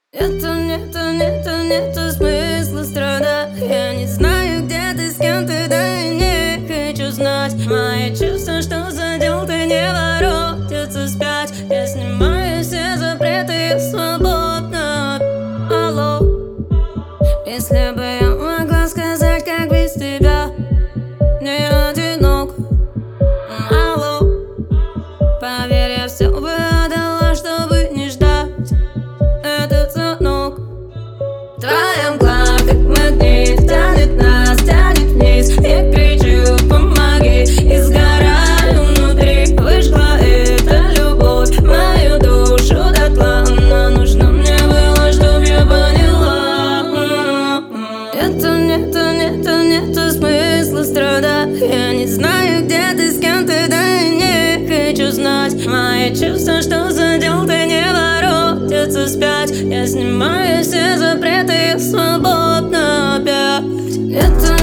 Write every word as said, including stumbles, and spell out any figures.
Нету, нету, нету, нету смысла страдать. Я не знаю, где ты, с кем ты, да и не хочу знать. Мои чувства, что задел, ты не воротятся вспять. Я снимаю все запреты и свободно. Алло, если бы я могла сказать, как без тебя не одинок. Алло, поверь, я все бы отдала, чтобы не ждать этот звонок. В твоем глаз, как магнит, тянет нас, тянет вниз. Я кричу, помоги, и сгораю внутри. Вышла эта любовь в мою душу дотла. Она нужна мне была, чтоб я поняла. Нету, нету, нету, нету смысла страдать. Я не знаю, где ты, с кем ты, да и не хочу знать. Мои чувства, что задел, ты не воротятся вспять. Я снимаю все запреты и свободно опять. Нету